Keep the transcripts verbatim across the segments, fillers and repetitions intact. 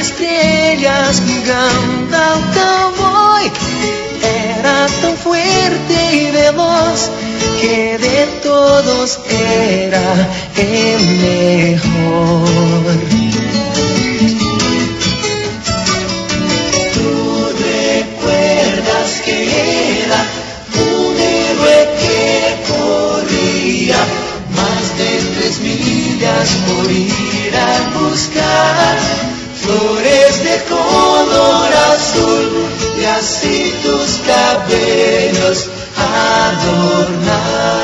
estrellas jugando al cowboy. Era tan fuerte y veloz que de todos era el mejor. Tú recuerdas que era un héroe que corría más de tres millas por ir a buscar flores de color azul y así tus cabellos adornar.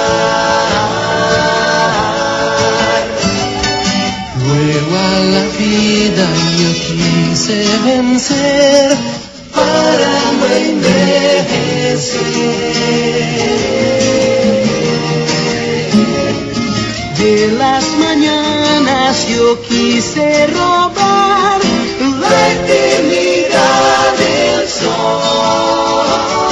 Luego a la vida yo quise vencer para no envejecer. De las mañanas yo quise robar la eternidad del sol.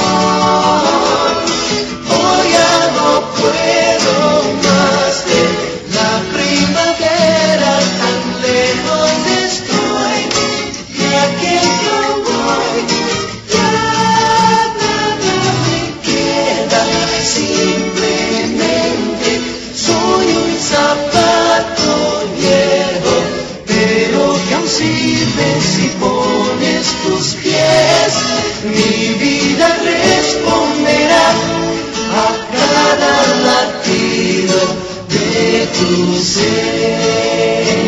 Hoy ya no puedo más ver la primavera, tan lejos estoy de aquel cowboy. Ya nada me queda, simplemente soy un zapato viejo, pero que aún sirve si pones tus pies. Mi vida responderá a cada latido de tu ser.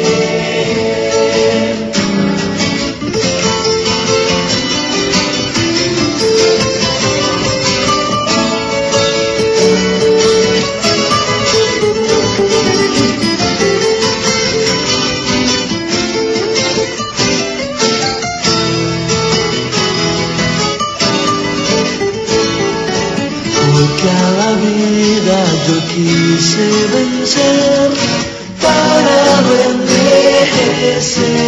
Porque a la vida yo quise vencer para no envejecer.